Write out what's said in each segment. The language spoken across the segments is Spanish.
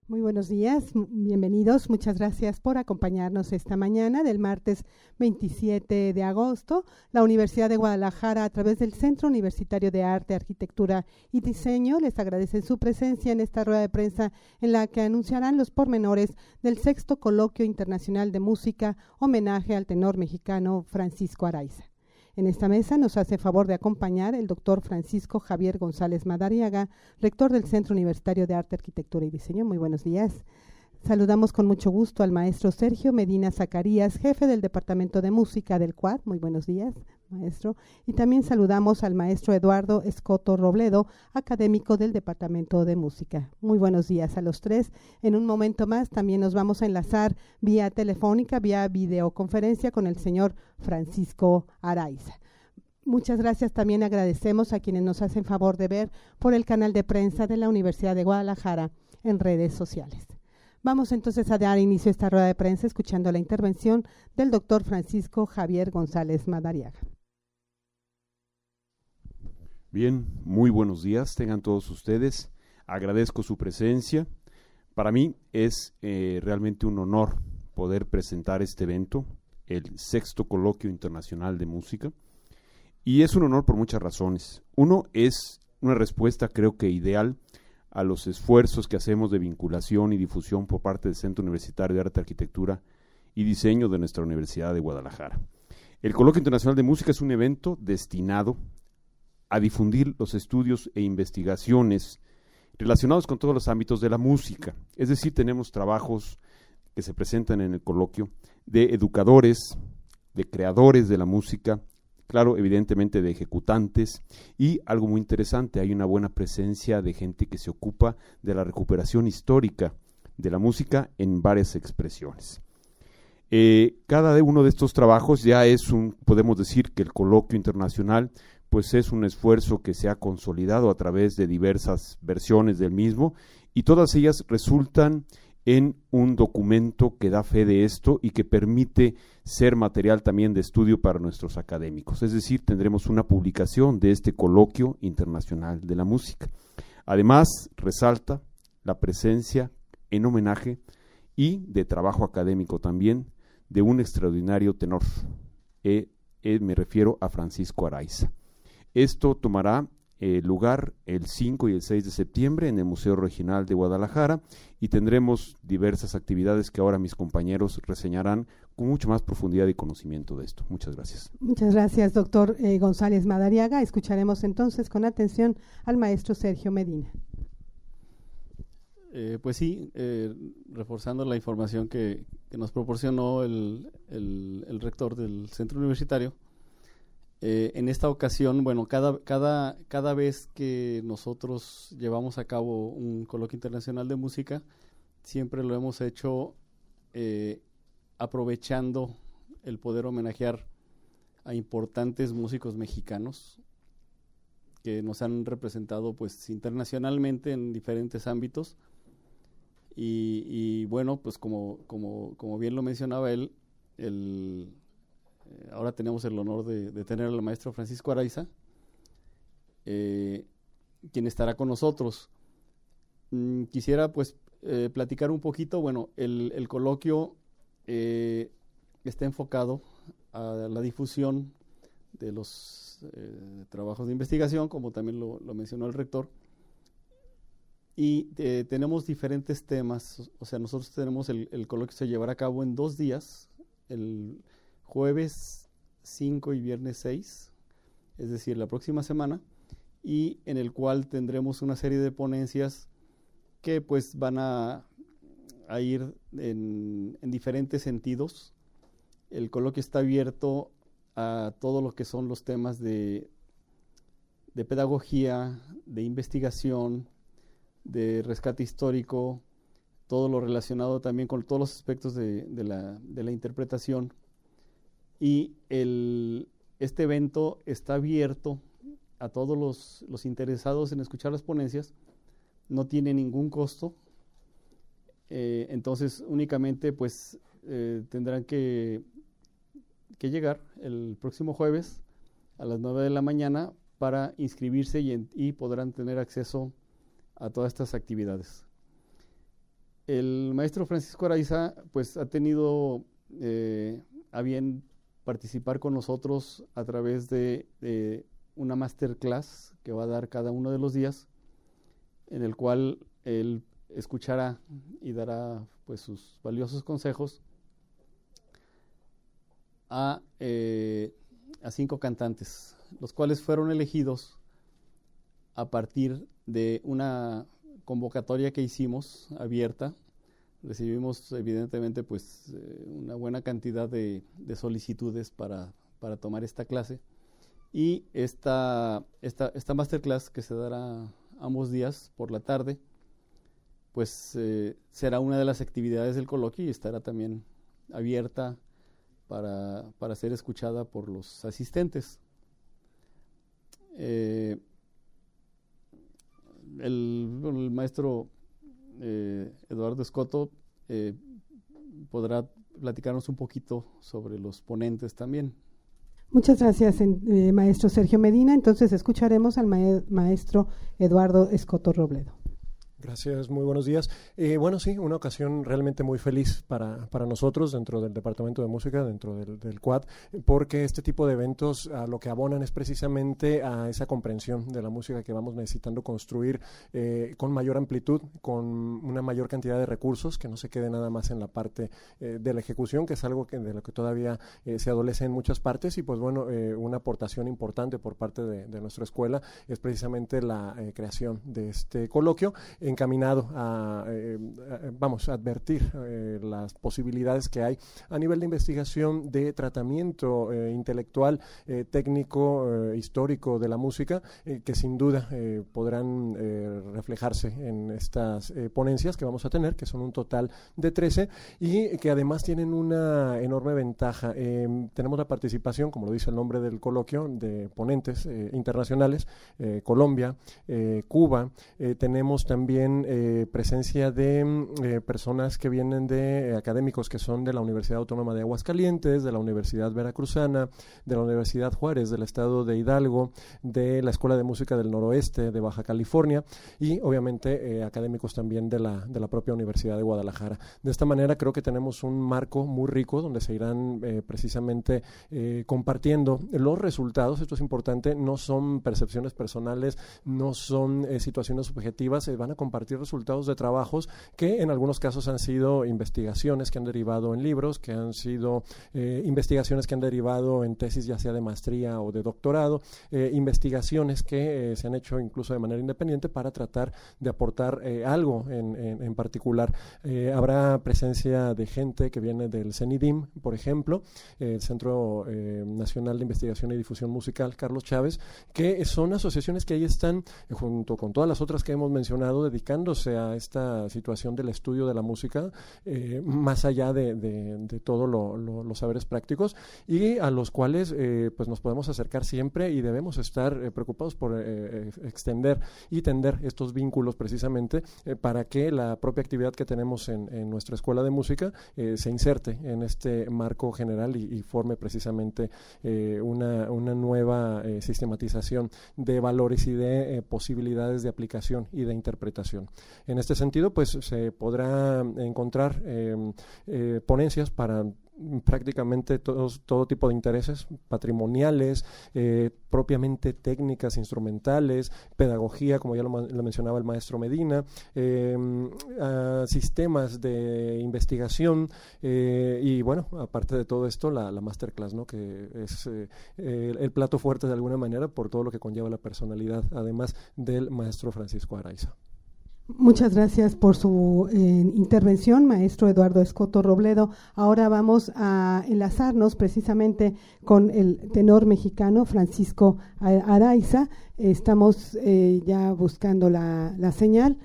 Muy buenos días, bienvenidos. Muchas gracias por acompañarnos esta mañana del martes 27 de agosto. La Universidad de Guadalajara, a través del Centro Universitario de Arte, Arquitectura y Diseño, les agradece su presencia en esta rueda de prensa en la que anunciarán los pormenores del 6º Coloquio Internacional de Música, homenaje al tenor mexicano Francisco Araiza. En esta mesa nos hace favor de acompañar el doctor Francisco Javier González Madariaga, rector del Centro Universitario de Arte, Arquitectura y Diseño. Muy buenos días. Saludamos con mucho gusto al maestro Sergio Medina Zacarías, jefe del Departamento de Música del CUAD. Muy buenos días, maestro. Y también saludamos al maestro Eduardo Escoto Robledo, académico del Departamento de Música. Muy buenos días a los tres. En un momento más también nos vamos a enlazar vía telefónica, vía videoconferencia con el señor Francisco Araiza. Muchas gracias. También agradecemos a quienes nos hacen favor de ver por el canal de prensa de la Universidad de Guadalajara en redes sociales. Vamos entonces a dar inicio a esta rueda de prensa escuchando la intervención del doctor Francisco Javier González Madariaga. Bien, muy buenos días, tengan todos ustedes. Agradezco su presencia. Para mí es realmente un honor poder presentar este evento, el 6º Coloquio Internacional de Música. Y es un honor por muchas razones. Uno, es una respuesta creo que ideal a los esfuerzos que hacemos de vinculación y difusión por parte del Centro Universitario de Arte, Arquitectura y Diseño de nuestra Universidad de Guadalajara. El Coloquio Internacional de Música es un evento destinado a difundir los estudios e investigaciones relacionados con todos los ámbitos de la música. Es decir, tenemos trabajos que se presentan en el coloquio de educadores, de creadores de la música, claro, evidentemente de ejecutantes, y algo muy interesante, hay una buena presencia de gente que se ocupa de la recuperación histórica de la música en varias expresiones. Cada uno de estos trabajos ya podemos decir que el coloquio internacional pues es un esfuerzo que se ha consolidado a través de diversas versiones del mismo, y todas ellas resultan en un documento que da fe de esto y que permite ser material también de estudio para nuestros académicos. Es decir, tendremos una publicación de este Coloquio Internacional de la Música. Además, resalta la presencia en homenaje y de trabajo académico también de un extraordinario tenor. Me refiero a Francisco Araiza. Esto tomará lugar el 5 y el 6 de septiembre en el Museo Regional de Guadalajara, y tendremos diversas actividades que ahora mis compañeros reseñarán con mucho más profundidad y conocimiento de esto. Muchas gracias. Muchas gracias, doctor González Madariaga. Escucharemos entonces con atención al maestro Sergio Medina. Pues sí, reforzando la información que nos proporcionó el rector del centro universitario. En esta ocasión, bueno, cada vez que nosotros llevamos a cabo un coloquio internacional de música, siempre lo hemos hecho aprovechando el poder homenajear a importantes músicos mexicanos que nos han representado pues internacionalmente en diferentes ámbitos. Y bueno, pues como bien lo mencionaba él, ahora tenemos el honor de tener al maestro Francisco Araiza, quien estará con nosotros. Quisiera pues platicar un poquito. Bueno, el coloquio está enfocado a la difusión de los trabajos de investigación, como también lo mencionó el rector, y tenemos diferentes temas. O sea, nosotros tenemos el coloquio se llevará a cabo en 2 días, el jueves 5 y viernes 6, es decir, la próxima semana, y en el cual tendremos una serie de ponencias que pues van a ir en diferentes sentidos. El coloquio está abierto a todo lo que son los temas de pedagogía, de investigación, de rescate histórico, todo lo relacionado también con todos los aspectos de la interpretación. Y este evento está abierto a todos los interesados en escuchar las ponencias, no tiene ningún costo, entonces únicamente pues tendrán que llegar el próximo jueves a las 9 de la mañana para inscribirse y podrán tener acceso a todas estas actividades. El maestro Francisco Araiza pues ha tenido a bien participar con nosotros a través de una masterclass que va a dar cada uno de los días, en el cual él escuchará y dará pues sus valiosos consejos a 5 cantantes, los cuales fueron elegidos a partir de una convocatoria que hicimos abierta. Recibimos evidentemente pues una buena cantidad de solicitudes para tomar esta clase, y esta masterclass, que se dará ambos días por la tarde, pues será una de las actividades del coloquio y estará también abierta para ser escuchada por los asistentes. El maestro Eduardo Escoto podrá platicarnos un poquito sobre los ponentes también. Muchas gracias, maestro Sergio Medina. Entonces escucharemos al maestro Eduardo Escoto Robledo. Gracias, muy buenos días. Bueno, sí, una ocasión realmente muy feliz para nosotros dentro del Departamento de Música, dentro del CUAD, porque este tipo de eventos a lo que abonan es precisamente a esa comprensión de la música que vamos necesitando construir con mayor amplitud, con una mayor cantidad de recursos, que no se quede nada más en la parte de la ejecución, que es algo de lo que todavía se adolece en muchas partes, y pues bueno, una aportación importante por parte de nuestra escuela es precisamente la creación de este coloquio, encaminado a advertir las posibilidades que hay a nivel de investigación, de tratamiento intelectual, técnico, histórico de la música, que sin duda podrán reflejarse en estas ponencias que vamos a tener, que son un total de 13, y que además tienen una enorme ventaja. Tenemos la participación, como lo dice el nombre del coloquio, de ponentes internacionales, Colombia, Cuba, tenemos también presencia de personas que vienen de académicos que son de la Universidad Autónoma de Aguascalientes, de la Universidad Veracruzana, de la Universidad Juárez del estado de Hidalgo, de la Escuela de Música del Noroeste de Baja California, y obviamente académicos también de la propia Universidad de Guadalajara. De esta manera creo que tenemos un marco muy rico donde se irán precisamente compartiendo los resultados. Esto es importante, no son percepciones personales, no son situaciones subjetivas, se van a compartir resultados de trabajos que en algunos casos han sido investigaciones que han derivado en libros, que han sido investigaciones que han derivado en tesis ya sea de maestría o de doctorado, investigaciones que se han hecho incluso de manera independiente para tratar de aportar algo en particular. Habrá presencia de gente que viene del CENIDIM, por ejemplo, el Centro Nacional de Investigación y Difusión Musical Carlos Chávez, que son asociaciones que ahí están junto con todas las otras que hemos mencionado, dedicándose a esta situación del estudio de la música, más allá de todos los saberes prácticos, y a los cuales pues nos podemos acercar siempre, y debemos estar preocupados por extender y tender estos vínculos precisamente para que la propia actividad que tenemos en nuestra escuela de música se inserte en este marco general y forme precisamente una nueva sistematización de valores y de posibilidades de aplicación y de interpretación. En este sentido, pues se podrá encontrar ponencias para prácticamente todo tipo de intereses patrimoniales, propiamente técnicas, instrumentales, pedagogía, como ya lo mencionaba el maestro Medina, sistemas de investigación, y bueno, aparte de todo esto, la masterclass, ¿no?, que es el plato fuerte de alguna manera por todo lo que conlleva la personalidad, además del maestro Francisco Araiza. Muchas gracias por su intervención, maestro Eduardo Escoto Robledo. Ahora vamos a enlazarnos precisamente con el tenor mexicano Francisco Araiza. Estamos ya buscando la señal.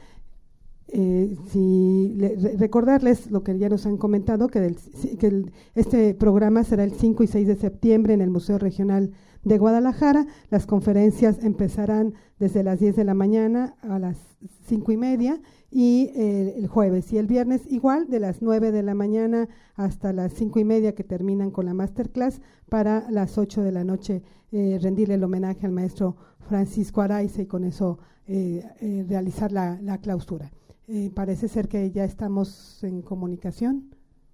Recordarles lo que ya nos han comentado, que este programa será el 5 y 6 de septiembre en el Museo Regional de Guadalajara. Las conferencias empezarán desde las 10 de la mañana a las 5:30, y el jueves y el viernes igual de las 9 de la mañana hasta las 5:30, que terminan con la masterclass, para las 8 de la noche rendirle el homenaje al maestro Francisco Araiza y con eso realizar la clausura. Parece ser que ya estamos en comunicación.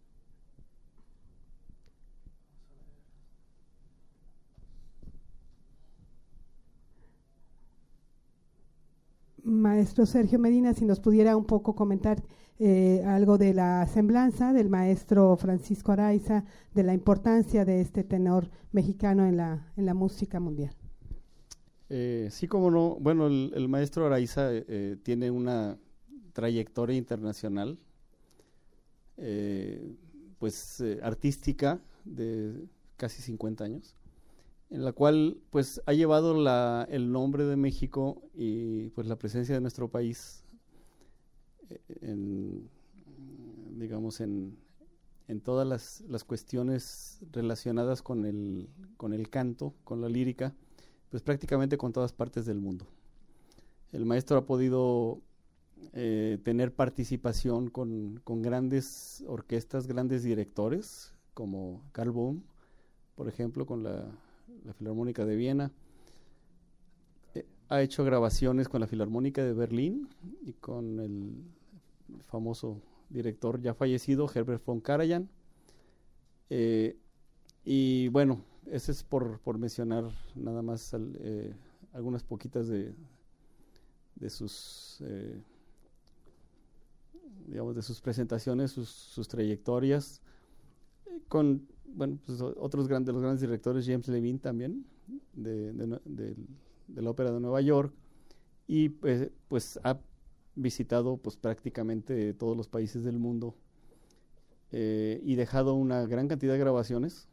Maestro Sergio Medina, si nos pudiera un poco comentar algo de la semblanza del maestro Francisco Araiza, de la importancia de este tenor mexicano en la música mundial. Sí, como no. Bueno, el maestro Araiza tiene una trayectoria internacional, artística de casi 50 años, en la cual pues ha llevado el nombre de México y pues la presencia de nuestro país en todas las cuestiones relacionadas con el canto, con la lírica, pues prácticamente con todas partes del mundo. El maestro ha podido tener participación con grandes orquestas, grandes directores, como Karl Böhm, por ejemplo, con la Filarmónica de Viena. Ha hecho grabaciones con la Filarmónica de Berlín y con el famoso director ya fallecido, Herbert von Karajan. Y bueno, ese es por mencionar nada más algunas poquitas de sus de sus presentaciones, sus trayectorias, con pues, otros de los grandes directores, James Levine también, de la Ópera de Nueva York, y pues ha visitado pues prácticamente todos los países del mundo y dejado una gran cantidad de grabaciones,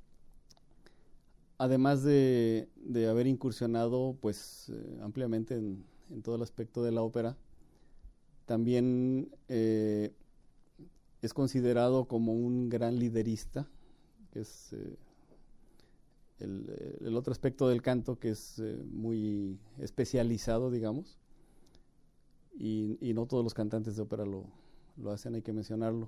además de haber incursionado pues ampliamente en todo el aspecto de la ópera. También es considerado como un gran liderista, que es el otro aspecto del canto, que es muy especializado, digamos, y no todos los cantantes de ópera lo hacen, hay que mencionarlo.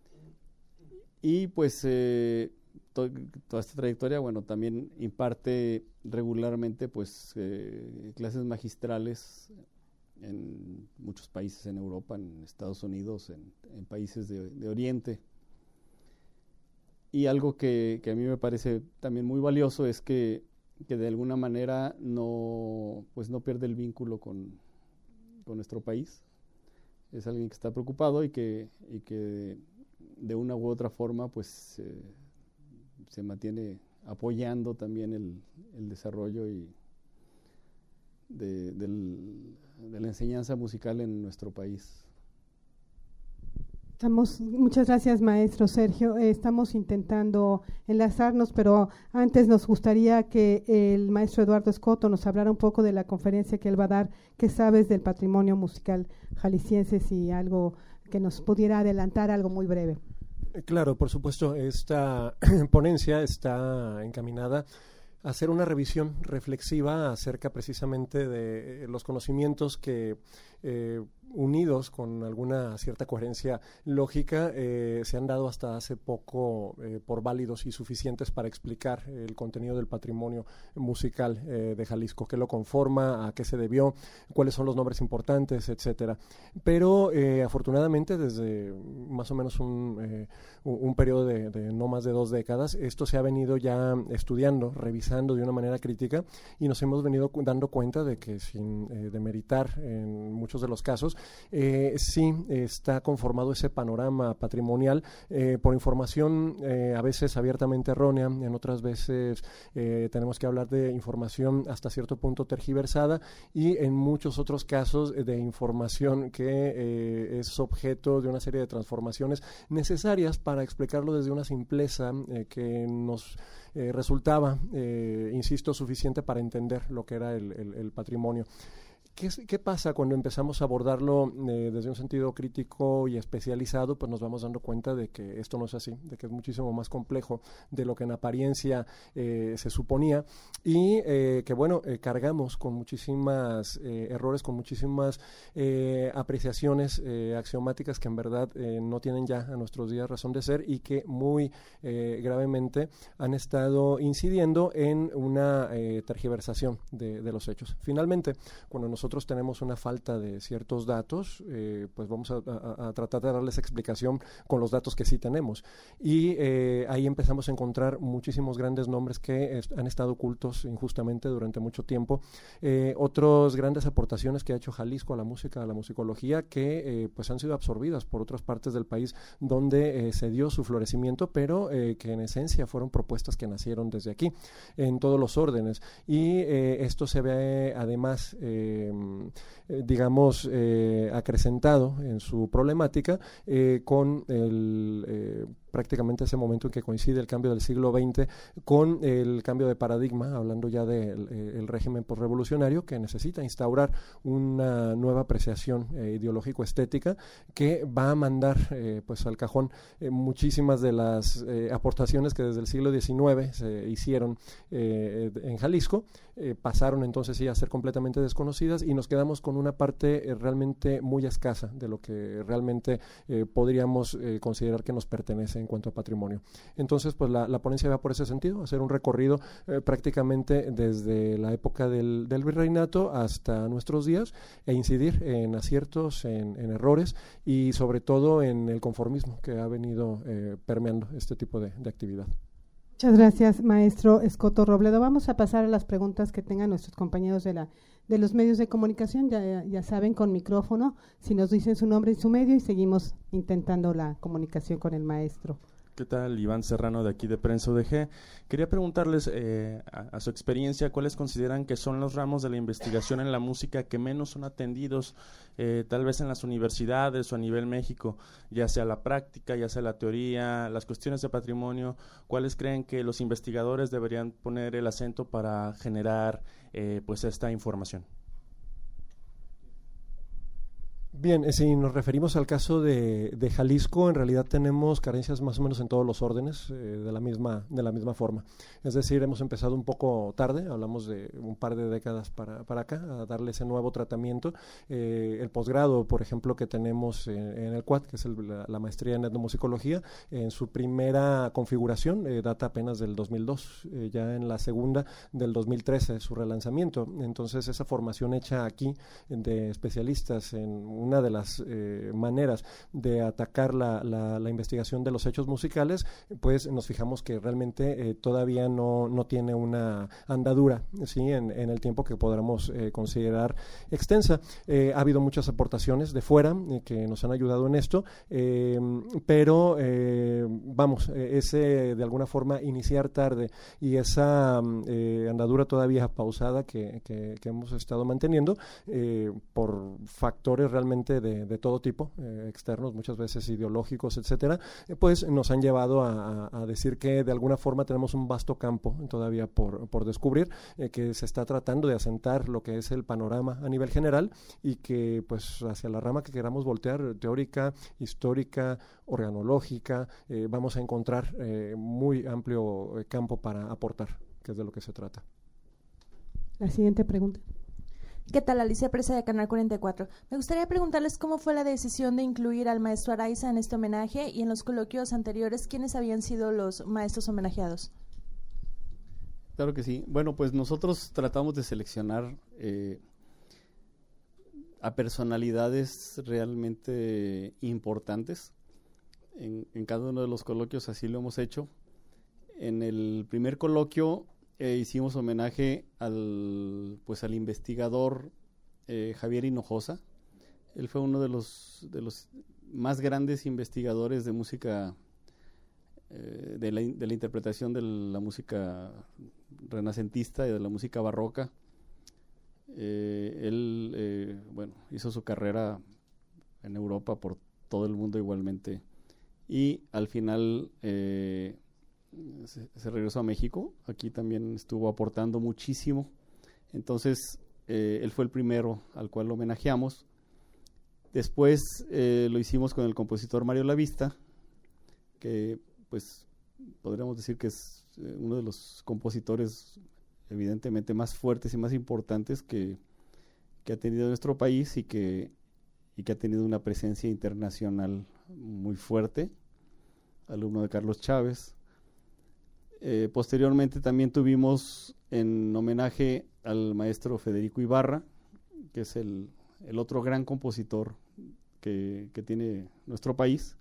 Y pues toda esta trayectoria, bueno, también imparte regularmente pues clases magistrales en muchos países en Europa, en Estados Unidos, en países de Oriente. Y algo que a mí me parece también muy valioso es que de alguna manera no pierde el vínculo con nuestro país. Es alguien que está preocupado y que de una u otra forma pues se mantiene apoyando también el desarrollo de la enseñanza musical en nuestro país. Muchas gracias, maestro Sergio. Estamos intentando enlazarnos, pero antes nos gustaría que el maestro Eduardo Escoto nos hablara un poco de la conferencia que él va a dar, ¿qué sabes del patrimonio musical jalisciense? Si algo que nos pudiera adelantar, algo muy breve. Claro, por supuesto, esta ponencia está encaminada a hacer una revisión reflexiva acerca precisamente de los conocimientos que unidos con alguna cierta coherencia lógica se han dado hasta hace poco por válidos y suficientes para explicar el contenido del patrimonio musical de Jalisco, qué lo conforma, a qué se debió, cuáles son los nombres importantes, etcétera. Pero afortunadamente desde más o menos un periodo de no más de 2 décadas, esto se ha venido ya estudiando, revisando de una manera crítica, y nos hemos venido dando cuenta de que sin demeritar en muchos de los casos, sí está conformado ese panorama patrimonial por información a veces abiertamente errónea, en otras veces tenemos que hablar de información hasta cierto punto tergiversada, y en muchos otros casos de información que es objeto de una serie de transformaciones necesarias para explicarlo desde una simpleza que nos resultaba, insisto, suficiente para entender lo que era el patrimonio. ¿Qué pasa cuando empezamos a abordarlo desde un sentido crítico y especializado? Pues nos vamos dando cuenta de que esto no es así, de que es muchísimo más complejo de lo que en apariencia se suponía, y que bueno, cargamos con muchísimas errores, con muchísimas apreciaciones axiomáticas que en verdad no tienen ya a nuestros días razón de ser, y que muy gravemente han estado incidiendo en una tergiversación de los hechos. Finalmente, cuando nosotros nosotros tenemos una falta de ciertos datos, pues vamos a tratar de darles explicación con los datos que sí tenemos. Y ahí empezamos a encontrar muchísimos grandes nombres que han estado ocultos injustamente durante mucho tiempo. Otras grandes aportaciones que ha hecho Jalisco a la música, a la musicología, que pues han sido absorbidas por otras partes del país donde se dio su florecimiento, pero que en esencia fueron propuestas que nacieron desde aquí, en todos los órdenes. Y esto se ve además, digamos, acrecentado en su problemática con prácticamente ese momento en que coincide el cambio del siglo XX con el cambio de paradigma, hablando ya del régimen postrevolucionario, que necesita instaurar una nueva apreciación ideológico-estética que va a mandar pues al cajón muchísimas de las aportaciones que desde el siglo XIX se hicieron en Jalisco, pasaron entonces sí a ser completamente desconocidas y nos quedamos con una parte realmente muy escasa de lo que realmente podríamos considerar que nos pertenece en cuanto a patrimonio. Entonces, pues la ponencia va por ese sentido, hacer un recorrido prácticamente desde la época del virreinato hasta nuestros días e incidir en aciertos, en errores y sobre todo en el conformismo que ha venido permeando este tipo de actividad. Muchas gracias, maestro Escoto Robledo. Vamos a pasar a las preguntas que tengan nuestros compañeros de los medios de comunicación. Ya saben, con micrófono, si nos dicen su nombre y su medio, y seguimos intentando la comunicación con el maestro. ¿Qué tal? Iván Serrano, de aquí de Prensa UDG. Quería preguntarles a su experiencia, ¿cuáles consideran que son los ramos de la investigación en la música que menos son atendidos, tal vez en las universidades o a nivel México, ya sea la práctica, ya sea la teoría, las cuestiones de patrimonio? ¿Cuáles creen que los investigadores deberían poner el acento para generar pues esta información? Bien, si nos referimos al caso de Jalisco, en realidad tenemos carencias más o menos en todos los órdenes de la misma forma. Es decir, hemos empezado un poco tarde, hablamos de un par de décadas para acá, a darle ese nuevo tratamiento. El posgrado, por ejemplo, que tenemos en el CUAT, que es la maestría en etnomusicología, en su primera configuración data apenas del 2002, ya en la segunda del 2013 su relanzamiento. Entonces, esa formación hecha aquí de especialistas en una de las maneras de atacar la investigación de los hechos musicales, pues nos fijamos que realmente todavía no tiene una andadura, ¿sí? en el tiempo que podamos considerar extensa. Ha habido muchas aportaciones de fuera que nos han ayudado en esto, pero vamos, ese de alguna forma iniciar tarde y esa andadura todavía pausada que hemos estado manteniendo por factores realmente de todo tipo, externos, muchas veces ideológicos, etcétera, pues nos han llevado a decir que de alguna forma tenemos un vasto campo todavía por descubrir, que se está tratando de asentar lo que es el panorama a nivel general y que pues hacia la rama que queramos voltear, teórica, histórica, organológica, vamos a encontrar muy amplio campo para aportar, que es de lo que se trata. La siguiente pregunta. ¿Qué tal? Alicia Presa, de Canal 44. Me gustaría preguntarles cómo fue la decisión de incluir al maestro Araiza en este homenaje y en los coloquios anteriores, ¿quiénes habían sido los maestros homenajeados? Claro que sí. Bueno, pues nosotros tratamos de seleccionar a personalidades realmente importantes. En cada uno de los coloquios así lo hemos hecho. En el primer coloquio hicimos homenaje al investigador Javier Hinojosa. Él fue uno de los más grandes investigadores de música, de la interpretación de la música renacentista y de la música barroca. Él hizo su carrera en Europa, por todo el mundo igualmente, y al final se regresó a México. Aquí también estuvo aportando muchísimo. Entonces él fue el primero al cual lo homenajeamos. Después lo hicimos con el compositor Mario Lavista, que pues podríamos decir que es uno de los compositores evidentemente más fuertes y más importantes que ha tenido nuestro país y que ha tenido una presencia internacional muy fuerte, alumno de Carlos Chávez. Posteriormente también tuvimos en homenaje al maestro Federico Ibarra, que es el otro gran compositor que tiene nuestro país.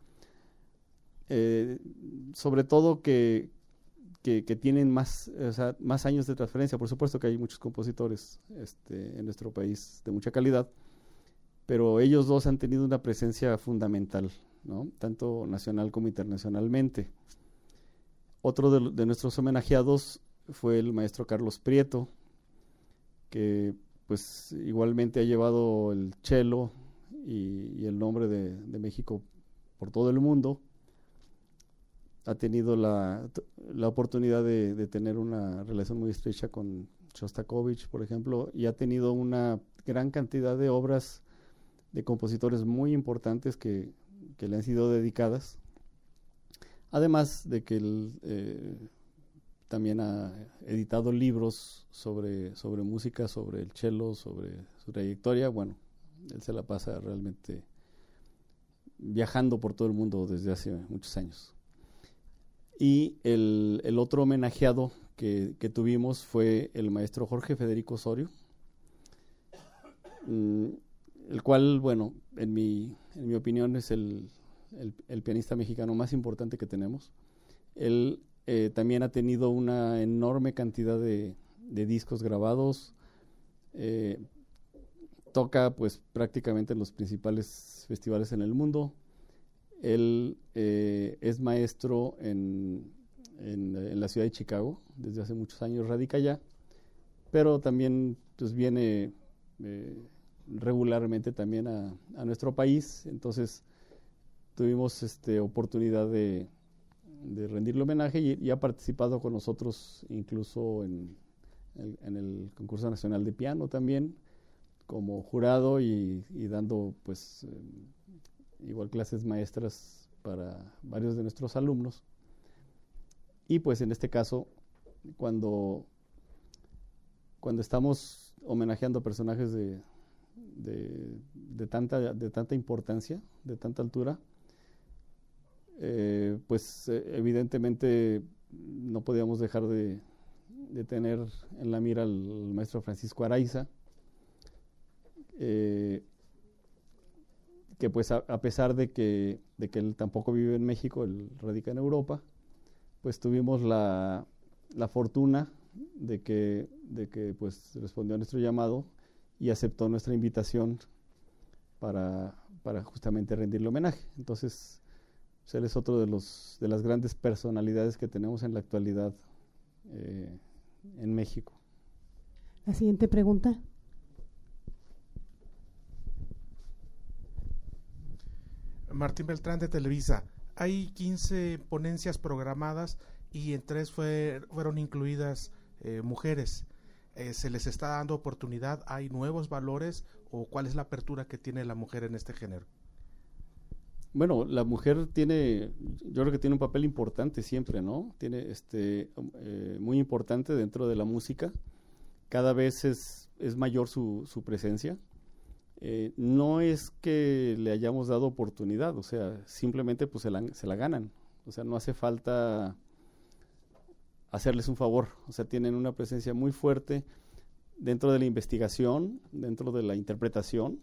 Sobre todo que tienen más años de transferencia. Por supuesto que hay muchos compositores en nuestro país de mucha calidad, pero ellos dos han tenido una presencia fundamental, ¿no? Tanto nacional como internacionalmente. Otro de nuestros homenajeados fue el maestro Carlos Prieto, que pues igualmente ha llevado el cello y el nombre de México por todo el mundo. Ha tenido la oportunidad de tener una relación muy estrecha con Shostakovich, por ejemplo, y ha tenido una gran cantidad de obras de compositores muy importantes que le han sido dedicadas. Además de que él también ha editado libros sobre música, sobre el cello, sobre su trayectoria. Bueno, él se la pasa realmente viajando por todo el mundo desde hace muchos años. Y el otro homenajeado que tuvimos fue el maestro Jorge Federico Osorio, el cual, bueno, en mi opinión es el pianista mexicano más importante que tenemos. Él también ha tenido una enorme cantidad de discos grabados, toca pues prácticamente en los principales festivales en el mundo. Él es maestro en la ciudad de Chicago, desde hace muchos años radica allá, pero también pues viene regularmente también a nuestro país. Entonces tuvimos oportunidad de rendirle homenaje y ha participado con nosotros incluso en el concurso nacional de piano también, como jurado y dando pues igual clases maestras para varios de nuestros alumnos. Y pues en este caso, cuando estamos homenajeando personajes de tanta importancia, de tanta altura, pues evidentemente no podíamos dejar de tener en la mira al maestro Francisco Araiza, que pues a pesar de que él tampoco vive en México, él radica en Europa, pues tuvimos la fortuna de que pues respondió a nuestro llamado y aceptó nuestra invitación para justamente rendirle homenaje. Entonces, pues él es otro de las grandes personalidades que tenemos en la actualidad en México. La siguiente pregunta. Martín Beltrán, de Televisa. Hay 15 ponencias programadas y en 3 fueron incluidas mujeres. ¿Se les está dando oportunidad? ¿Hay nuevos valores? ¿O cuál es la apertura que tiene la mujer en este género? Bueno, la mujer yo creo que tiene un papel importante siempre, ¿no? Tiene muy importante dentro de la música. Cada vez es mayor su presencia. No es que le hayamos dado oportunidad, o sea, simplemente pues se la ganan. O sea, no hace falta hacerles un favor. O sea, tienen una presencia muy fuerte dentro de la investigación, dentro de la interpretación,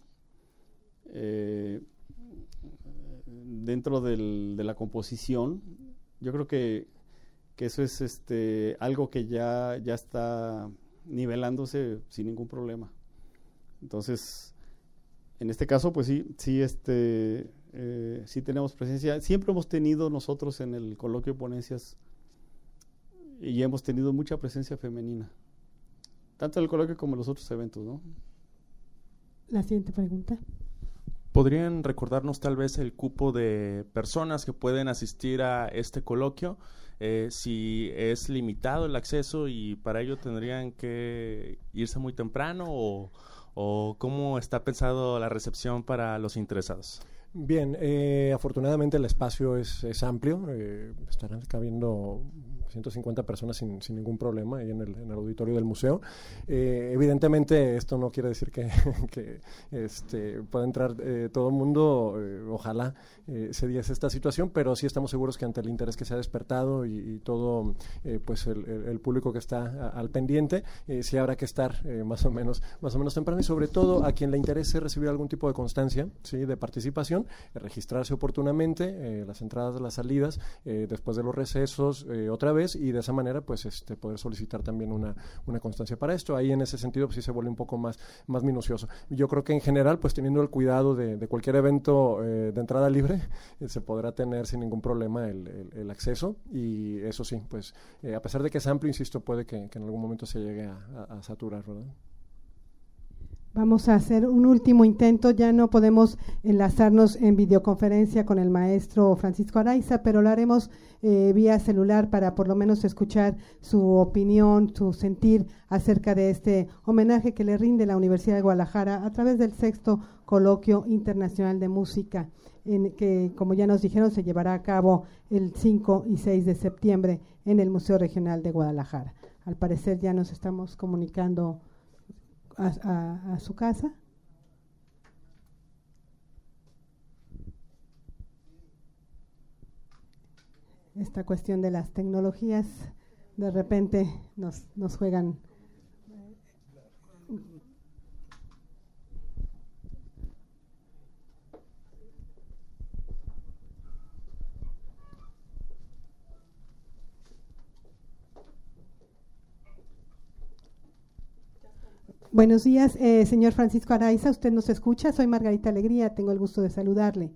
dentro de la composición. Yo creo que eso es algo que ya está nivelándose sin ningún problema. Entonces, en este caso, pues sí tenemos presencia. Siempre hemos tenido nosotros en el coloquio de ponencias y hemos tenido mucha presencia femenina, tanto en el coloquio como en los otros eventos, ¿no? La siguiente pregunta. ¿Podrían recordarnos tal vez el cupo de personas que pueden asistir a este coloquio? Si es limitado el acceso y para ello tendrían que irse muy temprano o cómo está pensado la recepción para los interesados. Bien, afortunadamente el espacio es amplio, estarán cabiendo 150 personas sin ningún problema ahí en el auditorio del museo. Evidentemente esto no quiere decir que pueda entrar todo el mundo, ojalá se diese esta situación, pero sí estamos seguros que ante el interés que se ha despertado y todo pues el público que está al pendiente, sí habrá que estar más o menos temprano, y sobre todo a quien le interese recibir algún tipo de constancia, ¿sí?, de participación, registrarse oportunamente, las entradas, las salidas, después de los recesos otra vez, y de esa manera pues poder solicitar también una constancia para esto. Ahí en ese sentido pues sí se vuelve un poco más minucioso. Yo creo que en general pues teniendo el cuidado de cualquier evento de entrada libre, se podrá tener sin ningún problema el acceso, y eso sí, pues a pesar de que es amplio, insisto, puede que en algún momento se llegue a saturar, ¿verdad? Vamos a hacer un último intento. Ya no podemos enlazarnos en videoconferencia con el maestro Francisco Araiza, pero lo haremos vía celular para por lo menos escuchar su opinión, su sentir acerca de este homenaje que le rinde la Universidad de Guadalajara a través del 6º Coloquio Internacional de Música, que, como ya nos dijeron, se llevará a cabo el 5 y 6 de septiembre en el Museo Regional de Guadalajara. Al parecer ya nos estamos comunicando a su casa. Esta cuestión de las tecnologías de repente nos juegan. Buenos días, señor Francisco Araiza, ¿usted nos escucha? Soy Margarita Alegría, tengo el gusto de saludarle.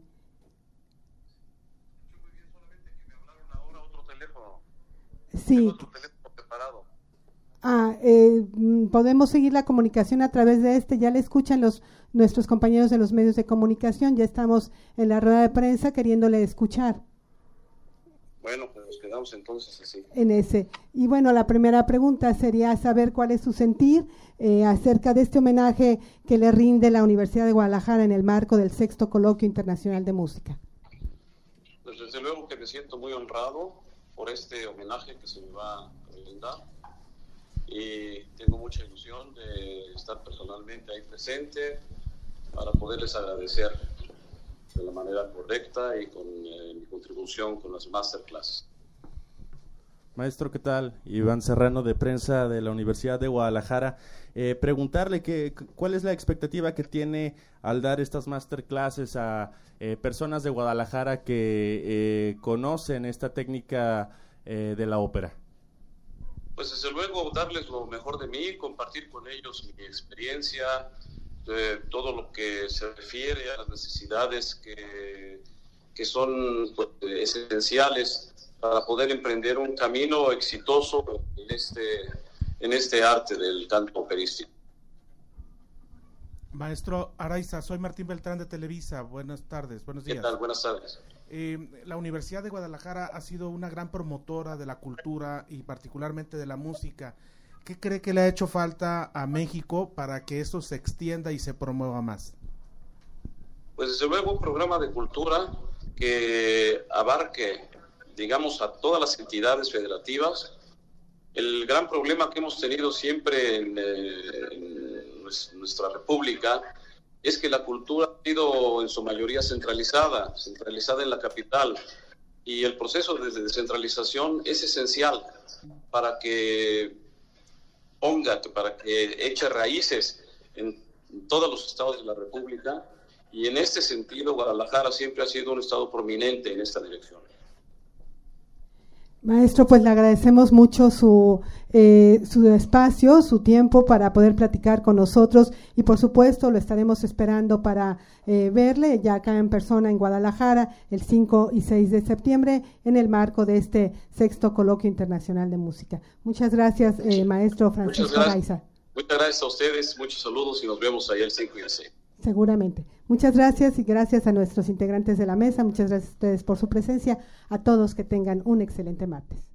Muy bien, solamente que me hablaron ahora otro teléfono. Sí. Tengo otro teléfono preparado. Podemos seguir la comunicación a través de ya le escuchan nuestros compañeros de los medios de comunicación, ya estamos en la rueda de prensa queriéndole escuchar. Bueno, pues nos quedamos entonces así. En ese. Y bueno, la primera pregunta sería saber cuál es su sentir acerca de este homenaje que le rinde la Universidad de Guadalajara en el marco del 6º Coloquio Internacional de Música. Pues desde luego que me siento muy honrado por este homenaje que se me va a brindar, y tengo mucha ilusión de estar personalmente ahí presente para poderles agradecer de la manera correcta y con mi contribución con las masterclasses. Maestro, ¿qué tal? Iván Serrano, de prensa de la Universidad de Guadalajara. Preguntarle cuál es la expectativa que tiene al dar estas masterclasses a personas de Guadalajara que conocen esta técnica de la ópera. Pues desde luego darles lo mejor de mí, compartir con ellos mi experiencia, todo lo que se refiere a las necesidades que son pues, esenciales para poder emprender un camino exitoso en este arte del canto operístico. Maestro Araiza, soy Martín Beltrán de Televisa. Buenas tardes, buenos días. ¿Qué tal? Buenas tardes. La Universidad de Guadalajara ha sido una gran promotora de la cultura y particularmente de la música. ¿Qué cree que le ha hecho falta a México para que esto se extienda y se promueva más? Pues desde luego un programa de cultura que abarque, digamos, a todas las entidades federativas. El gran problema que hemos tenido siempre en nuestra república es que la cultura ha sido en su mayoría centralizada en la capital, y el proceso de descentralización es esencial para que eche raíces en todos los estados de la república, y en este sentido Guadalajara siempre ha sido un estado prominente en esta dirección. Maestro, pues le agradecemos mucho su espacio, su tiempo para poder platicar con nosotros, y por supuesto lo estaremos esperando para verle ya acá en persona en Guadalajara el 5 y 6 de septiembre en el marco de este 6º Coloquio Internacional de Música. Muchas gracias, maestro Francisco Araiza. Muchas gracias a ustedes, muchos saludos y nos vemos allá el 5 y el 6. Seguramente. Muchas gracias, y gracias a nuestros integrantes de la mesa. Muchas gracias a ustedes por su presencia. A todos que tengan un excelente martes.